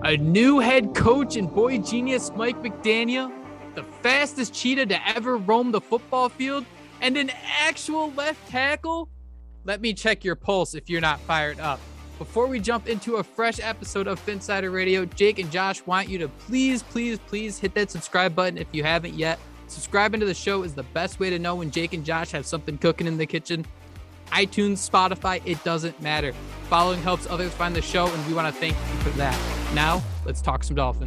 A new head coach and boy genius Mike McDaniel, the fastest cheetah to ever roam the football field, and an actual left tackle? Let me check your pulse if you're not fired up. Before we jump into a fresh episode of Phinsider Radio, Jake and Josh want you to please hit that subscribe button if you haven't yet. Subscribing to the show is the best way to know when Jake and Josh have something cooking in the kitchen. iTunes, Spotify, it doesn't matter. Following helps others find the show, and we want to thank you for that. Now, let's talk some Dolphins.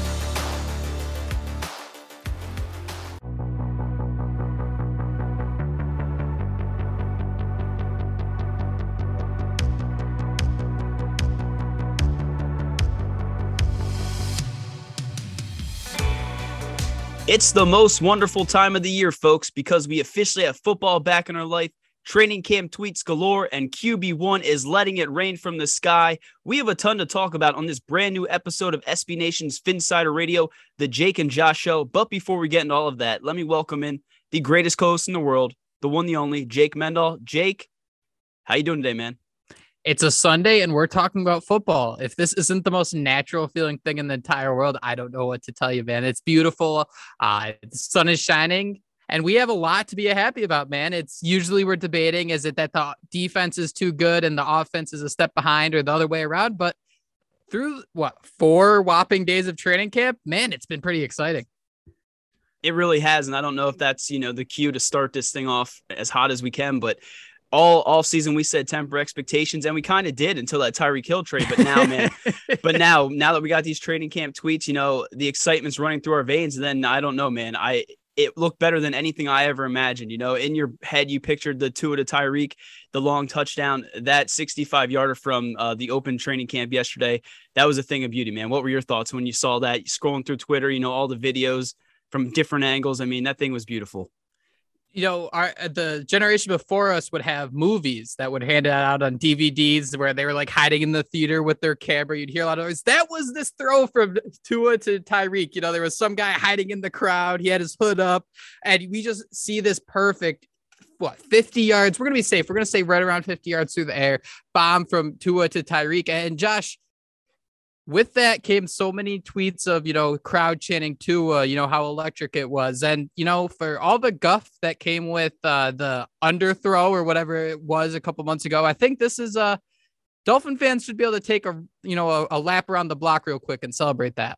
It's the most wonderful time of the year, folks, because we officially have football back in our life. Training camp tweets galore, and QB1 is letting it rain from the sky. We have a ton to talk about on this brand new episode of SB Nation's Phinsider Radio, the Jake and Josh Show. But before we get into all of that, let me welcome in the greatest co-host in the world, the one, the only, Jake Mendel. Jake, how you doing today, man? It's a Sunday, and we're talking about football. If this isn't the most natural feeling thing in the entire world, I don't know what to tell you, man. It's beautiful. The sun is shining. And we have a lot to be happy about, man. It's usually we're debating, is it that the defense is too good and the offense is a step behind or the other way around? But through 4 whopping days of training camp, man, it's been pretty exciting. It really has. And I don't know if that's, the cue to start this thing off as hot as we can, but all season we said temper expectations, and we kind of did until that Tyreek Hill trade. But now, man, now that we got these training camp tweets, the excitement's running through our veins. And then I don't know, man, it looked better than anything I ever imagined. In your head, you pictured the Tua to Tyreek, the long touchdown, that 65-yarder from the open training camp yesterday. That was a thing of beauty, man. What were your thoughts when you saw that? Scrolling through Twitter, all the videos from different angles. I mean, that thing was beautiful. The generation before us would have movies that would hand it out on DVDs where they were like hiding in the theater with their camera. You'd hear a lot of noise. That was this throw from Tua to Tyreek. There was some guy hiding in the crowd. He had his hood up, and we just see this perfect 50 yards. We're going to be safe. We're going to stay right around 50 yards through the air. Bomb from Tua to Tyreek. And Josh, with that came so many tweets of, crowd chanting Tua, how electric it was. And, for all the guff that came with the underthrow or whatever it was a couple months ago, I think this is Dolphin fans should be able to take a lap around the block real quick and celebrate that.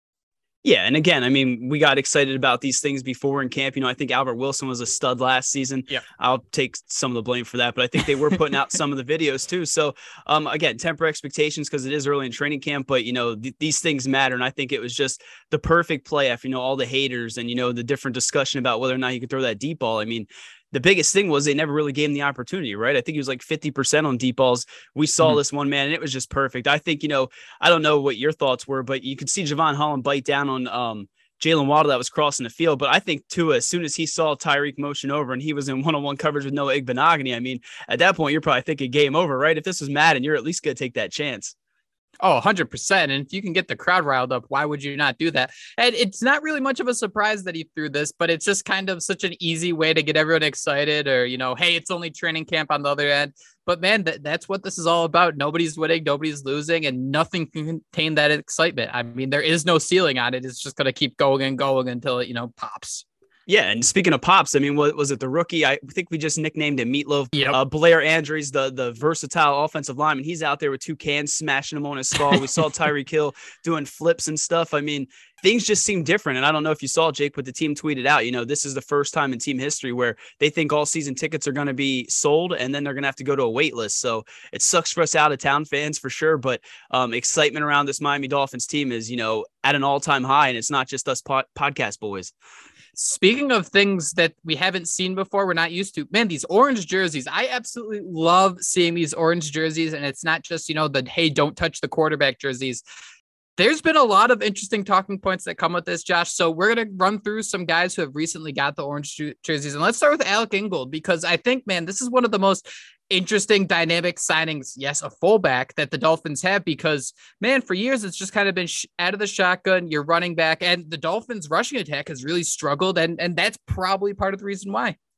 Yeah. And again, I mean, we got excited about these things before in camp. I think Albert Wilson was a stud last season. Yeah. I'll take some of the blame for that, but I think they were putting out some of the videos too. So again, temper expectations because it is early in training camp, but these things matter. And I think it was just the perfect play after, all the haters and, the different discussion about whether or not he could throw that deep ball. I mean, the biggest thing was they never really gave him the opportunity, right? I think he was like 50% on deep balls. We saw this one, man, and it was just perfect. I think, I don't know what your thoughts were, but you could see Javon Holland bite down on Jalen Waddle that was crossing the field. But I think Tua, as soon as he saw Tyreek motion over and he was in one-on-one coverage with Noah Igbinoghene, I mean, at that point, you're probably thinking game over, right? If this was Madden, you're at least going to take that chance. Oh, 100%. And if you can get the crowd riled up, why would you not do that? And it's not really much of a surprise that he threw this, but it's just kind of such an easy way to get everyone excited or, hey, it's only training camp on the other end. But man, that's what this is all about. Nobody's winning, nobody's losing, and nothing can contain that excitement. I mean, there is no ceiling on it. It's just going to keep going and going until it, pops. Yeah, and speaking of pops, I mean, what was it? The rookie? I think we just nicknamed him Meatloaf. Yep. Blair Andrews, the versatile offensive lineman. He's out there with 2 cans, smashing them on his skull. We saw Tyreek Hill doing flips and stuff. I mean, things just seem different. And I don't know if you saw, Jake, but the team tweeted out, this is the first time in team history where they think all season tickets are going to be sold and then they're going to have to go to a wait list. So it sucks for us out of town fans for sure. But excitement around this Miami Dolphins team is, at an all-time high. And it's not just us podcast boys. Speaking of things that we haven't seen before, we're not used to, man, these orange jerseys. I absolutely love seeing these orange jerseys. And it's not just, the, hey, don't touch the quarterback jerseys. There's been a lot of interesting talking points that come with this, Josh. So we're going to run through some guys who have recently got the orange jerseys. And let's start with Alec Ingold, because I think, man, this is one of the most interesting dynamic signings. Yes, a fullback that the Dolphins have, because, man, for years, it's just kind of been out of the shotgun, you're running back, and the Dolphins rushing attack has really struggled. And that's probably part of the reason why.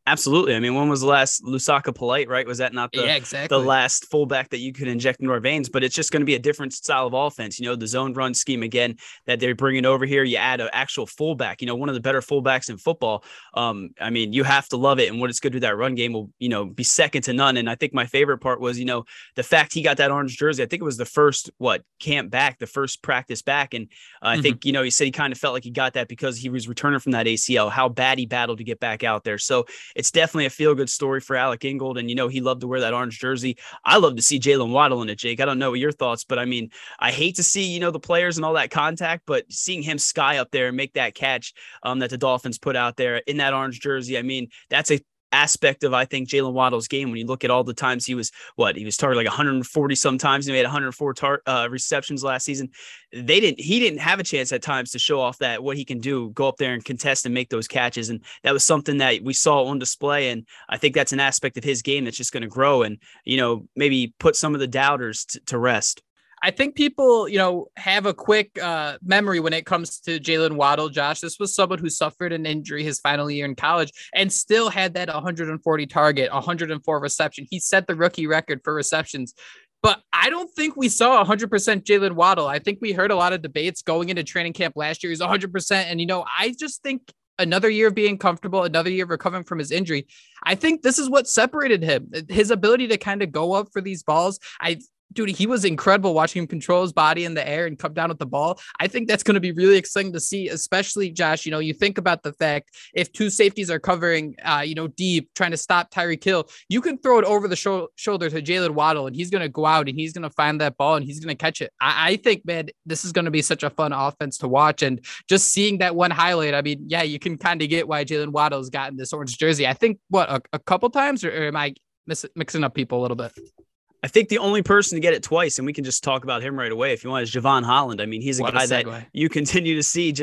Absolutely. I mean, when was the last Lusaka Polite, right? Was that not Yeah, the exactly. last fullback that you could inject into our veins? But it's just going to be a different style of offense. The zone run scheme again that they're bringing over here. You add an actual fullback, one of the better fullbacks in football. I mean, you have to love it. And what it's good to that run game will, be second to none. And I think my favorite part was, the fact he got that orange jersey. I think it was the first, camp back, the first practice back. And I think, he said he kind of felt like he got that because he was returning from that ACL, how bad he battled to get back out there. So it's definitely a feel-good story for Alec Ingold. And, he loved to wear that orange jersey. I love to see Jalen Waddle in it, Jake. I don't know what your thoughts, but I mean, I hate to see, the players and all that contact, but seeing him sky up there and make that catch that the Dolphins put out there in that orange jersey, I mean, that's a aspect of, I think, Jalen Waddle's game. When you look at all the times he was targeted like 140 sometimes. He made 104 receptions last season. He didn't have a chance at times to show off that what he can do, go up there and contest and make those catches. And that was something that we saw on display. And I think that's an aspect of his game that's just going to grow and, maybe put some of the doubters to rest. I think people, have a quick memory when it comes to Jalen Waddle, Josh. This was someone who suffered an injury his final year in college and still had that 140 target, 104 reception. He set the rookie record for receptions. But I don't think we saw 100% Jalen Waddle. I think we heard a lot of debates going into training camp last year. He's 100%. And, I just think another year of being comfortable, another year of recovering from his injury. I think this is what separated him. His ability to kind of go up for these balls. Dude, he was incredible watching him control his body in the air and come down with the ball. I think that's going to be really exciting to see, especially, Josh, you think about the fact if two safeties are covering, deep, trying to stop Tyreek Hill, you can throw it over the shoulder to Jalen Waddle, and he's going to go out and he's going to find that ball and he's going to catch it. I think, man, this is going to be such a fun offense to watch. And just seeing that one highlight, I mean, yeah, you can kind of get why Jalen Waddle's gotten this orange jersey. I think, a couple times, or am I mixing up people a little bit? I think the only person to get it twice, and we can just talk about him right away if you want, is Javon Holland. I mean, he's a guy that you continue to see.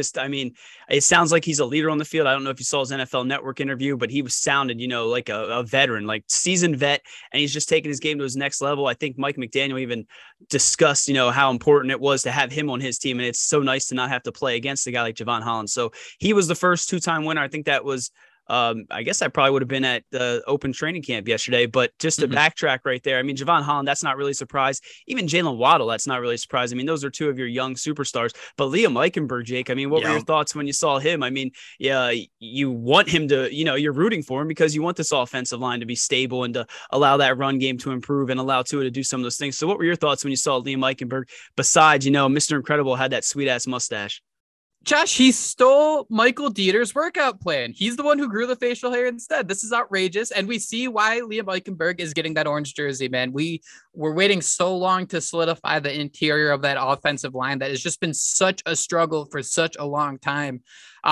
It sounds like he's a leader on the field. I don't know if you saw his NFL Network interview, but he was sounded, like a veteran, like seasoned vet, and he's just taking his game to his next level. I think Mike McDaniel even discussed, how important it was to have him on his team, and it's so nice to not have to play against a guy like Javon Holland. So he was the first two-time winner. I think that was I guess I probably would have been at the open training camp yesterday, but just to backtrack right there. I mean, Javon Holland, that's not really a surprise. Even Jalen Waddle, that's not really a surprise. I mean, those are two of your young superstars, but Liam Eichenberg, Jake, I mean, what were your thoughts when you saw him? I mean, yeah, you want him to, you're rooting for him because you want this offensive line to be stable and to allow that run game to improve and allow Tua to do some of those things. So what were your thoughts when you saw Liam Eichenberg besides, Mr. Incredible had that sweet ass mustache? Josh, he stole Michael Dieter's workout plan. He's the one who grew the facial hair instead. This is outrageous. And we see why Liam Eichenberg is getting that orange jersey, man. We were waiting so long to solidify the interior of that offensive line that has just been such a struggle for such a long time.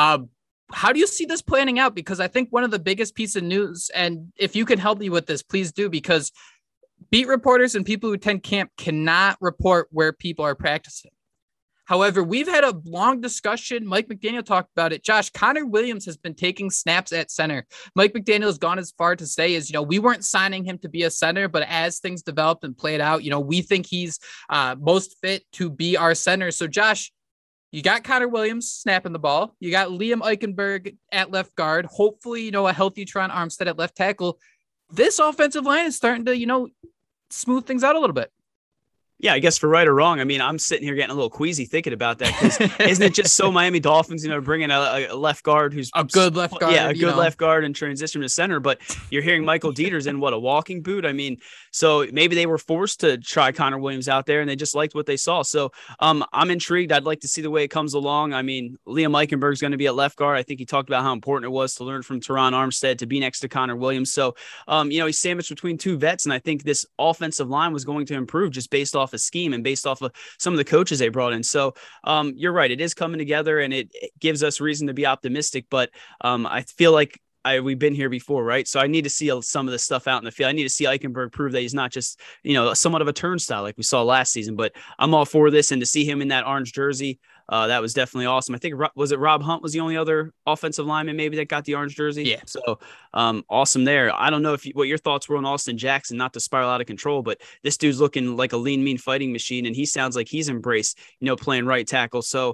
How do you see this planning out? Because I think one of the biggest pieces of news, and if you can help me with this, please do, because beat reporters and people who attend camp cannot report where people are practicing. However, we've had a long discussion. Mike McDaniel talked about it. Josh, Connor Williams has been taking snaps at center. Mike McDaniel has gone as far to say is, we weren't signing him to be a center, but as things developed and played out, we think he's most fit to be our center. So Josh, you got Connor Williams snapping the ball. You got Liam Eichenberg at left guard. Hopefully, a healthy Tron Armstead at left tackle. This offensive line is starting to, smooth things out a little bit. Yeah, I guess for right or wrong. I mean, I'm sitting here getting a little queasy thinking about that because isn't it just so Miami Dolphins, bringing a left guard who's a good left guard. Yeah, a good left guard and transition to center. But you're hearing Michael Dieter's in a walking boot. I mean, so maybe they were forced to try Connor Williams out there and they just liked what they saw. So I'm intrigued. I'd like to see the way it comes along. I mean, Liam Eichenberg's going to be at left guard. I think he talked about how important it was to learn from Teron Armstead to be next to Connor Williams. So, he's sandwiched between two vets. And I think this offensive line was going to improve just based off of scheme and based off of some of the coaches they brought in. So you're right. It is coming together and it gives us reason to be optimistic, but I feel like we've been here before, right? So I need to see some of this stuff out in the field. I need to see Eichenberg prove that he's not just, somewhat of a turnstile like we saw last season, but I'm all for this. And to see him in that orange jersey, that was definitely awesome. I think, was it Rob Hunt was the only other offensive lineman maybe that got the orange jersey? Yeah. So awesome there. I don't know what your thoughts were on Austin Jackson, not to spiral out of control, but this dude's looking like a lean, mean fighting machine. And he sounds like he's embraced, playing right tackle. So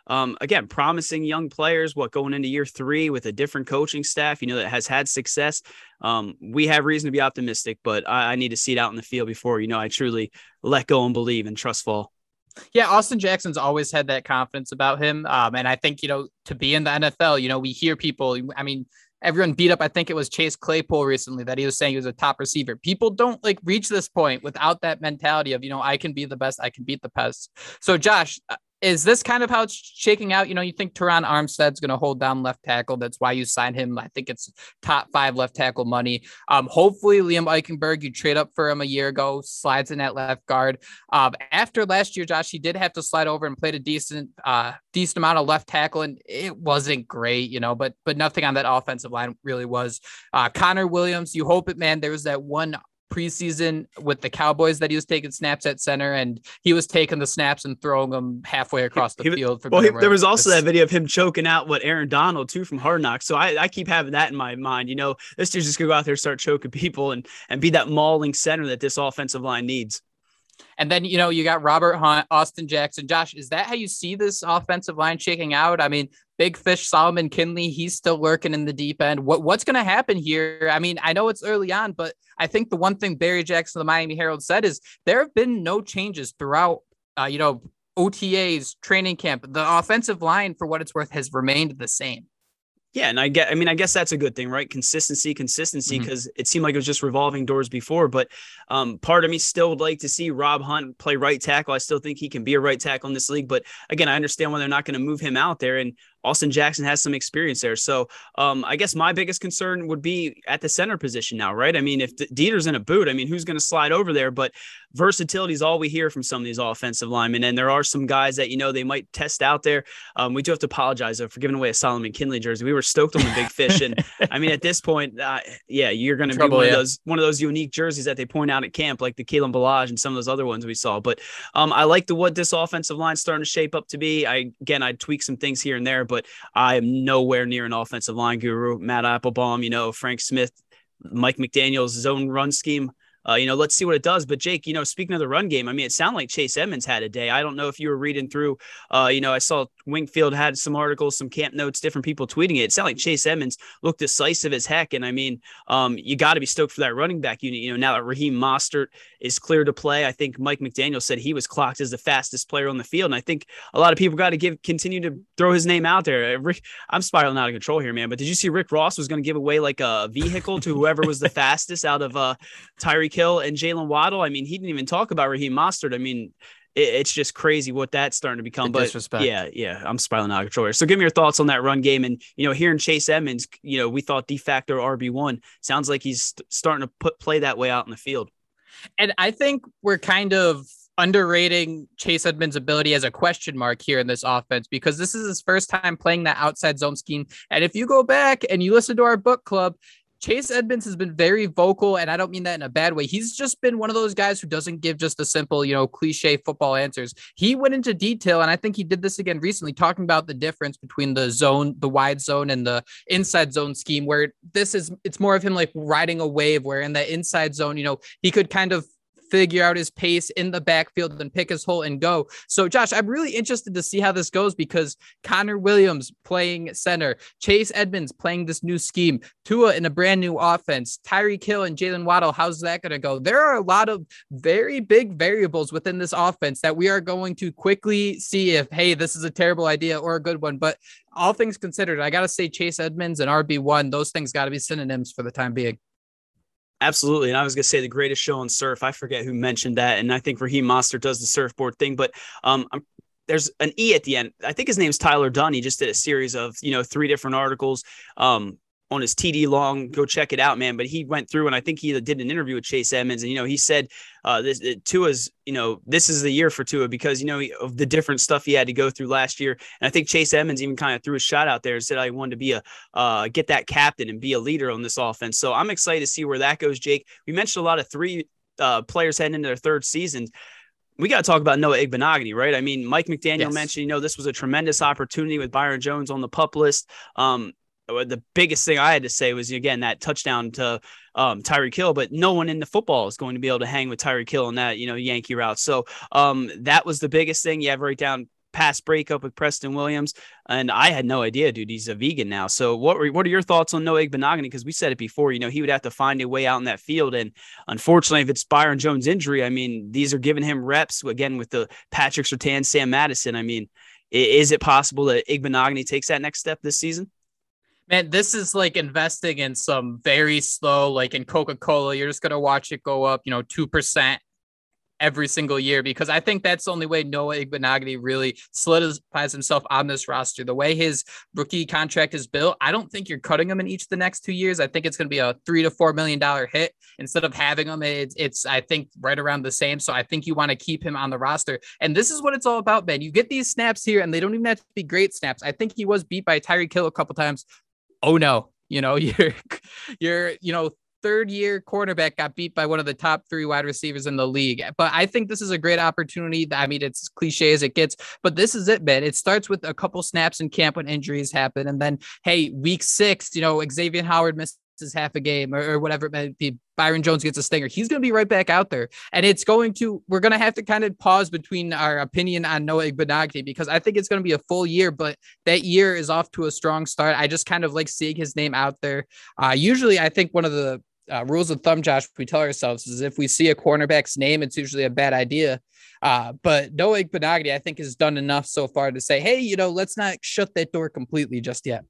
Again, promising young players, going into year 3 with a different coaching staff, that has had success. We have reason to be optimistic, but I need to see it out in the field before, I truly let go and believe and trust fall. Yeah, Austin Jackson's always had that confidence about him. And I think, to be in the NFL, we hear people, I mean, everyone beat up, I think it was Chase Claypool recently that he was saying he was a top receiver. People don't reach this point without that mentality of, I can be the best, I can beat the best. So Josh, is this kind of how it's shaking out? You think Teron Armstead's going to hold down left tackle. That's why you signed him. I think it's top 5 left tackle money. Hopefully Liam Eichenberg, you trade up for him a year ago, slides in at left guard. After last year, Josh, he did have to slide over and played a decent amount of left tackle, and it wasn't great, but nothing on that offensive line really was. Connor Williams, you hope it, man. There was that one preseason with the Cowboys that he was taking snaps at center, and he was taking the snaps and throwing them halfway across the field. There was also that video of him choking out Aaron Donald too from Hard Knocks. So I keep having that in my mind. This dude's just gonna go out there and start choking people and be that mauling center that this offensive line needs. And then, you got Robert Hunt, Austin Jackson. Josh, is that how you see this offensive line shaking out? I mean, big fish, Solomon Kinley, he's still lurking in the deep end. What's going to happen here? I mean, I know it's early on, but I think the one thing Barry Jackson of the Miami Herald said is there have been no changes throughout, OTAs, training camp. The offensive line, for what it's worth, has remained the same. Yeah. And I guess that's a good thing, right? Consistency, because it seemed like it was just revolving doors before. But part of me still would like to see Rob Hunt play right tackle. I still think he can be a right tackle in this league. But again, I understand why they're not going to move him out there. And Austin Jackson has some experience there. So I guess my biggest concern would be at the center position now, right? I mean, if Dieter's in a boot, I mean, who's going to slide over there? But versatility is all we hear from some of these offensive linemen. And there are some guys that, they might test out there. We do have to apologize though, for giving away a Solomon Kinley jersey. We were stoked on the big fish. And I mean, at this point, you're going to be one of those unique jerseys that they point out at camp, like the Kalen Ballage and some of those other ones we saw. But I like what this offensive line is starting to shape up to be. I'd tweak some things here and there, but I am nowhere near an offensive line guru. Matt Applebaum, Frank Smith, Mike McDaniel's zone run scheme. Let's see what it does. But Jake, speaking of the run game, I mean, it sounded like Chase Edmonds had a day. I don't know if you were reading through, I saw Wingfield had some articles, some camp notes, different people tweeting it. It sounded like Chase Edmonds looked decisive as heck. And I mean, you got to be stoked for that running back unit. Now that Raheem Mostert is clear to play, I think Mike McDaniel said he was clocked as the fastest player on the field. And I think a lot of people got to continue to throw his name out there. I'm spiraling out of control here, man. But did you see Rick Ross was going to give away like a vehicle to whoever was the fastest out of Tyreek Hill and Jalen Waddle? I mean, he didn't even talk about Raheem Mostert. I mean, it's just crazy what that's starting to become. But yeah, I'm spiraling out of control here. So give me your thoughts on that run game. And, hearing Chase Edmonds, we thought de facto RB1, sounds like he's starting to play that way out in the field. And I think we're kind of underrating Chase Edmonds' ability as a question mark here in this offense, because this is his first time playing that outside zone scheme. And if you go back and you listen to our book club, Chase Edmonds has been very vocal, and I don't mean that in a bad way. He's just been one of those guys who doesn't give just a simple, cliche football answers. He went into detail, and I think he did this again recently, talking about the difference between the wide zone and the inside zone scheme, where it's more of him like riding a wave, where in the inside zone, he could kind of figure out his pace in the backfield and pick his hole and go. So Josh, I'm really interested to see how this goes, because Connor Williams playing center, Chase Edmonds playing this new scheme, Tua in a brand new offense, Tyreek Hill and Jalen Waddle. How's that going to go? There are a lot of very big variables within this offense that we are going to quickly see if, hey, this is a terrible idea or a good one. But all things considered, I got to say Chase Edmonds and RB1, those things got to be synonyms for the time being. Absolutely. And I was going to say the greatest show on surf. I forget who mentioned that. And I think Raheem Mostert does the surfboard thing, but there's an E at the end. I think his name's Tyler Dunn. He just did a series of, 3 different articles on his TD Long. Go check it out, man. But he went through, and I think he did an interview with Chase Edmonds, and, he said Tua's, this is the year for Tua, because, of the different stuff he had to go through last year. And I think Chase Edmonds even kind of threw a shot out there and said, I wanted to be get that captain and be a leader on this offense. So I'm excited to see where that goes, Jake. We mentioned a lot of 3 players heading into their 3rd season. We got to talk about Noah Igbenogany, right? I mean, Mike McDaniel mentioned, this was a tremendous opportunity with Byron Jones on the PUP list. The biggest thing I had to say was, again, that touchdown to Tyreek Hill, but no one in the football is going to be able to hang with Tyreek Hill on that, Yankee route. So that was the biggest thing. You have right down past breakup with Preston Williams. And I had no idea, dude, he's a vegan now. So what are your thoughts on Noah Igbinoghene? Because we said it before, he would have to find a way out in that field. And unfortunately, if it's Byron Jones' injury, I mean, these are giving him reps again with the Patrick Surtain, Sam Madison. I mean, is it possible that Igbinoghene takes that next step this season? Man, this is like investing in some very slow, like in Coca-Cola, you're just going to watch it go up, 2% every single year, because I think that's the only way Noah Igbinoghene really solidifies himself on this roster. The way his rookie contract is built, I don't think you're cutting him in each of the next 2 years. I think it's going to be a $3 to $4 million hit instead of having him. It's I think right around the same. So I think you want to keep him on the roster. And this is what it's all about, man. You get these snaps here, and they don't even have to be great snaps. I think he was beat by Tyreek Hill a couple times. Oh no, you're third year cornerback got beat by one of the top 3 wide receivers in the league. But I think this is a great opportunity. I mean, it's as cliche as it gets, but this is it, man. It starts with a couple snaps in camp when injuries happen. And then, hey, week 6, Xavier Howard misses half a game or whatever it may be. Byron Jones gets a stinger. He's going to be right back out there. And we're going to have to kind of pause between our opinion on Noah Igbinoghene, because I think it's going to be a full year, but that year is off to a strong start. I just kind of like seeing his name out there. Usually I think one of the rules of thumb, Josh, we tell ourselves is if we see a cornerback's name, it's usually a bad idea. But Noah Igbinoghene, I think, has done enough so far to say, hey, let's not shut that door completely just yet.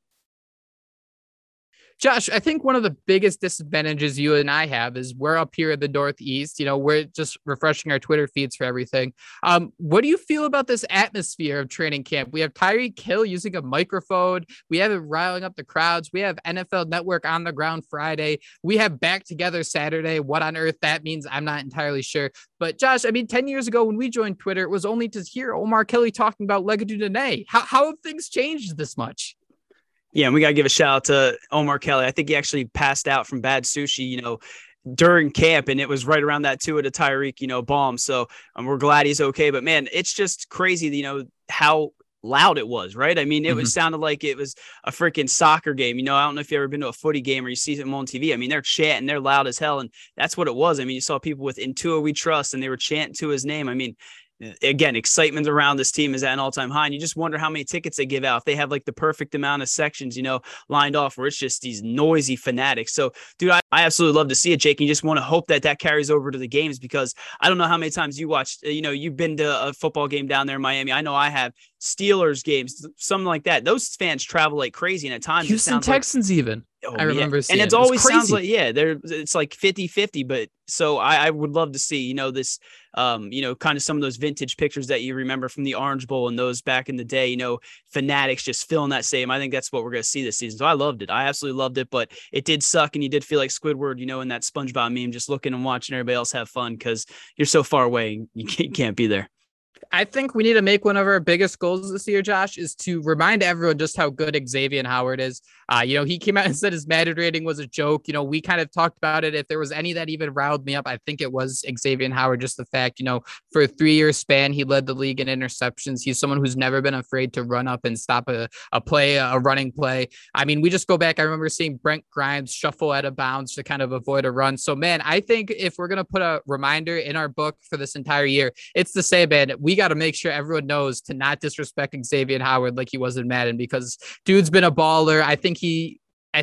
Josh, I think one of the biggest disadvantages you and I have is we're up here in the Northeast. We're just refreshing our Twitter feeds for everything. What do you feel about this atmosphere of training camp? We have Tyreek Hill using a microphone. We have him riling up the crowds. We have NFL Network on the ground Friday. We have Back Together Saturday. What on earth that means, I'm not entirely sure. But Josh, 10 years ago when we joined Twitter, it was only to hear Omar Kelly talking about Legadoo Nene. How have things changed this much? Yeah, and we got to give a shout out to Omar Kelly. I think he actually passed out from bad sushi, during camp, and it was right around that Tua to Tyreek, bomb. So we're glad he's okay. But man, it's just crazy, how loud it was, right? I mean, it was sounded like it was a freaking soccer game. I don't know if you've ever been to a footy game or you see them on TV. I mean, they're chanting, they're loud as hell. And that's what it was. I mean, you saw people with "In Tua We Trust," and they were chanting Tua's name. I mean, again, excitement around this team is at an all-time high, and you just wonder how many tickets they give out. If they have like the perfect amount of sections, lined off where it's just these noisy fanatics. So, dude, I absolutely love to see it, Jake. And you just want to hope that carries over to the games, because I don't know how many times you watched, you've been to a football game down there in Miami. I know I have. Steelers games, something like that. Those fans travel like crazy, and at times Houston Texans even. I remember seeing, and it always sounds like it's like 50-50. But so I would love to see this kind of some of those vintage pictures that you remember from the Orange Bowl and those back in the day. Fanatics just filling that stadium. I think that's what we're going to see this season. So I loved it. I absolutely loved it. But it did suck, and you did feel like Squidward, in that SpongeBob meme, just looking and watching everybody else have fun because you're so far away and you can't be there. I think we need to make one of our biggest goals this year, Josh, is to remind everyone just how good Xavier Howard is. He came out and said his Madden rating was a joke. We kind of talked about it. If there was any that even riled me up, I think it was Xavier Howard. Just the fact, for a 3-year span, he led the league in interceptions. He's someone who's never been afraid to run up and stop a running play. I mean, we just go back. I remember seeing Brent Grimes shuffle out of bounds to kind of avoid a run. So, man, I think if we're going to put a reminder in our book for this entire year, it's to say, man, we got to make sure everyone knows to not disrespect Xavier Howard like he was in Madden, because dude's been a baller. I think it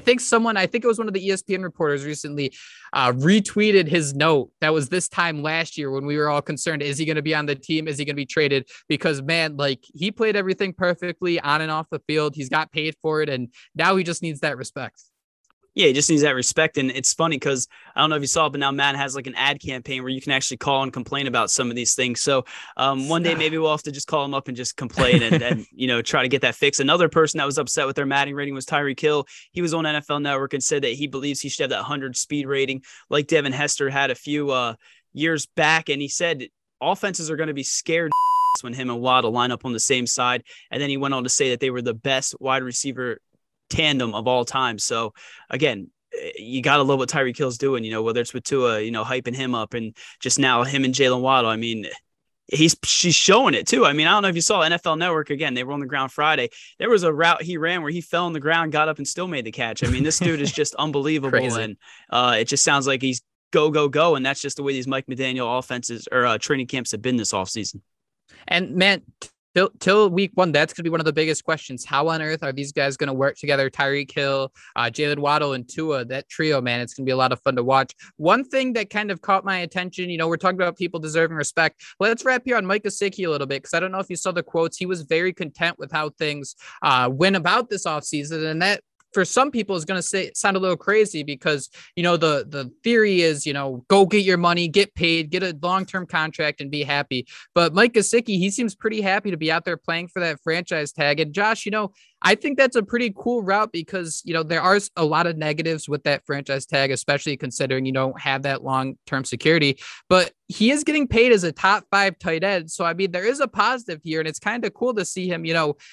was one of the ESPN reporters recently retweeted his note that was this time last year when we were all concerned, is he going to be on the team? Is he going to be traded? Because, man, he played everything perfectly on and off the field. He's got paid for it, and now he just needs that respect. Yeah, he just needs that respect. And it's funny because I don't know if you saw it, but now Madden has like an ad campaign where you can actually call and complain about some of these things. So one day maybe we'll have to just call him up and just complain and try to get that fixed. Another person that was upset with their Madden rating was Tyreek Hill. He was on NFL Network and said that he believes he should have that 100 speed rating like Devin Hester had a few years back. And he said offenses are going to be scared when him and Waddle line up on the same side. And then he went on to say that they were the best wide receiver tandem of all time. So again, you got to love what Tyreek Hill's doing, whether it's with Tua, hyping him up, and just now him and Jalen Waddle. I mean, she's showing it too. I mean, I don't know if you saw NFL Network again, they were on the ground Friday. There was a route he ran where he fell on the ground, got up and still made the catch. I mean, this dude is just unbelievable. And it just sounds like he's go. And that's just the way these Mike McDaniel offenses or training camps have been this offseason. And man, till week one, that's going to be one of the biggest questions. How on earth are these guys going to work together? Tyreek Hill, Jalen Waddle, and Tua, that trio, man, it's going to be a lot of fun to watch. One thing that kind of caught my attention, we're talking about people deserving respect. Let's wrap here on Mike Gesicki a little bit, because I don't know if you saw the quotes. He was very content with how things went about this offseason, and that for some people is going to sound a little crazy because, the theory is, go get your money, get paid, get a long-term contract and be happy. But Mike Gesicki, he seems pretty happy to be out there playing for that franchise tag. And Josh, I think that's a pretty cool route because, there are a lot of negatives with that franchise tag, especially considering you don't have that long-term security, but he is getting paid as a top 5 tight end. So, I mean, there is a positive here, and it's kind of cool to see him,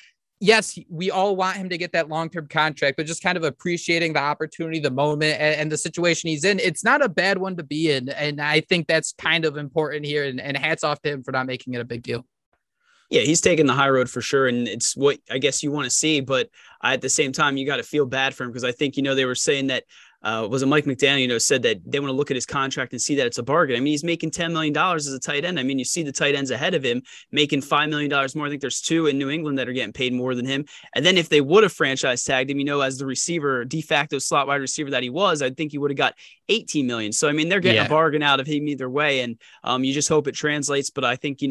yes, we all want him to get that long-term contract, but just kind of appreciating the opportunity, the moment, and the situation he's in. It's not a bad one to be in. And I think that's kind of important here. And hats off to him for not making it a big deal. Yeah, he's taking the high road for sure. And it's what I guess you want to see. But at the same time, you got to feel bad for him because I think, they were saying that was it Mike McDaniel, said that they want to look at his contract and see that it's a bargain. I mean, he's making $10 million as a tight end. I mean, you see the tight ends ahead of him making $5 million more. I think there's 2 in New England that are getting paid more than him. And then if they would have franchise tagged him, as the receiver, de facto slot wide receiver that he was, I think he would have got $18 million. So, I mean, they're getting a bargain out of him either way. And you just hope it translates. But I think,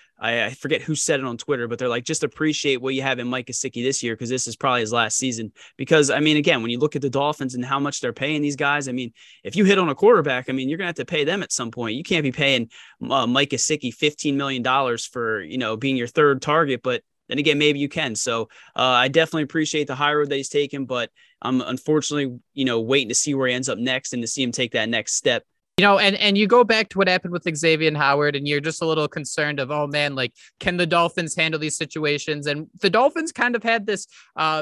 I forget who said it on Twitter, but they're like, just appreciate what you have in Mike Gesicki this year because this is probably his last season. Because, I mean, again, when you look at the Dolphins and how much they're paying these guys, I mean, if you hit on a quarterback, I mean, you're going to have to pay them at some point. You can't be paying Mike Gesicki $15 million for, being your third target. But then again, maybe you can. So I definitely appreciate the high road that he's taken. But I'm unfortunately, waiting to see where he ends up next and to see him take that next step. And you go back to what happened with Xavier Howard, and you're just a little concerned of, oh man, like, can the Dolphins handle these situations? And the Dolphins kind of had this,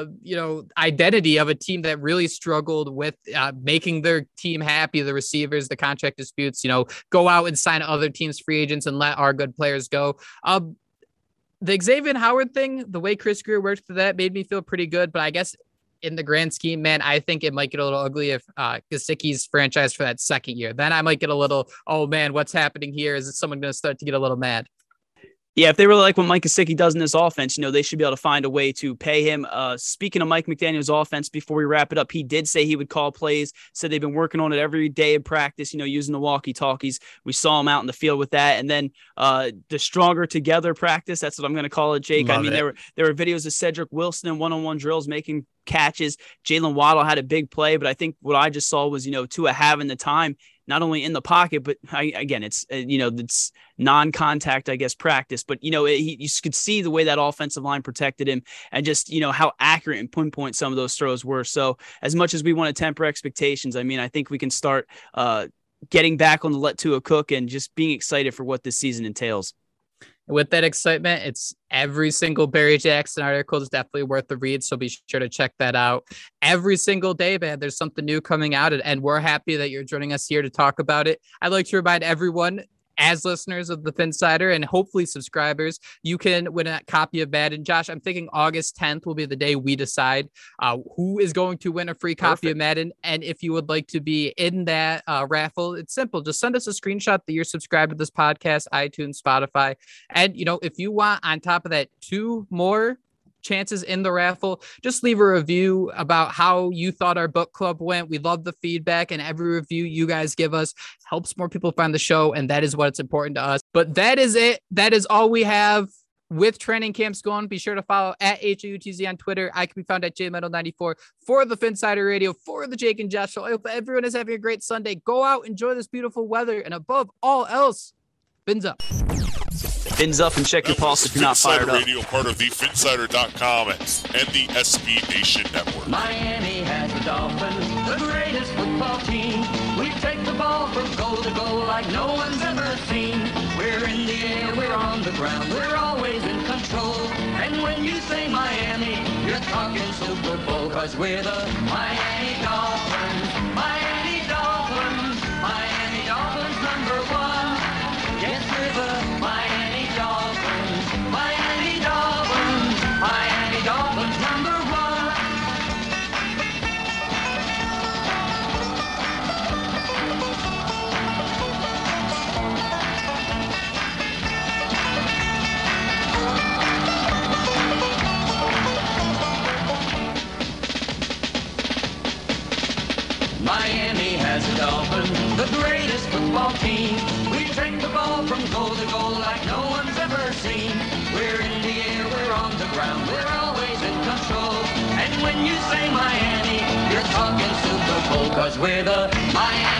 identity of a team that really struggled with making their team happy, the receivers, the contract disputes, go out and sign other teams' free agents and let our good players go. The Xavier Howard thing, the way Chris Grier worked through that made me feel pretty good, but I guess in the grand scheme, man, I think it might get a little ugly if Gesicki's franchise for that second year. Then I might get a little, oh man, what's happening here? Is someone going to start to get a little mad? Yeah, if they really like what Mike Gesicki does in this offense, they should be able to find a way to pay him. Speaking of Mike McDaniel's offense, before we wrap it up, he did say he would call plays, said they've been working on it every day in practice, using the walkie-talkies. We saw him out in the field with that. And then the Stronger Together practice, that's what I'm going to call it, Jake. Love it. There were videos of Cedric Wilson in one-on-one drills making catches. Jalen Waddle had a big play, but I think what I just saw was, Tua having the time, not only in the pocket, but it's non-contact, I guess, practice. But, you could see the way that offensive line protected him and just, how accurate and pinpoint some of those throws were. So as much as we want to temper expectations, I mean, I think we can start getting back on the let Tua cook and just being excited for what this season entails. With that excitement, it's every single Barry Jackson article is definitely worth the read. So be sure to check that out every single day, man. There's something new coming out, and we're happy that you're joining us here to talk about it. I'd like to remind everyone, as listeners of the Phinsider and hopefully subscribers, you can win a copy of Madden. Josh, I'm thinking August 10th will be the day we decide who is going to win a free copy of Madden. And if you would like to be in that raffle, it's simple. Just send us a screenshot that you're subscribed to this podcast, iTunes, Spotify. And, if you want, on top of that, 2 more chances in the raffle, just leave a review about how you thought our book club went. We love the feedback, and every review you guys give us helps more people find the show, and that is what's important to us. But that is it. That is all we have with training camps going. Be sure to follow at HAUTZ on Twitter. I can be found at JMetal94 for the Phinsider Radio, for the Jake and Josh show. I hope everyone is having a great Sunday. Go out, enjoy this beautiful weather, and above all else, fins up. Fins up and check your pulse if you're not fired up. Radio, part of the Phinsider.com and the SB Nation Network. Miami has the Dolphins, the greatest football team. We take the ball from goal to goal like no one's ever seen. We're in the air, we're on the ground, we're always in control. And when you say Miami, you're talking Super Bowl, 'cause we're the Miami Dolphins. Miami Dolphins, Miami Dolphins #1. Yes, we're the Miami Dolphins, Miami Dolphins, Miami Dolphins #1. football team. We take the ball from goal to goal like no one's ever seen. We're in the air, we're on the ground, we're always in control. And when you say Miami, you're talking Super Bowl, 'cause we're the Miami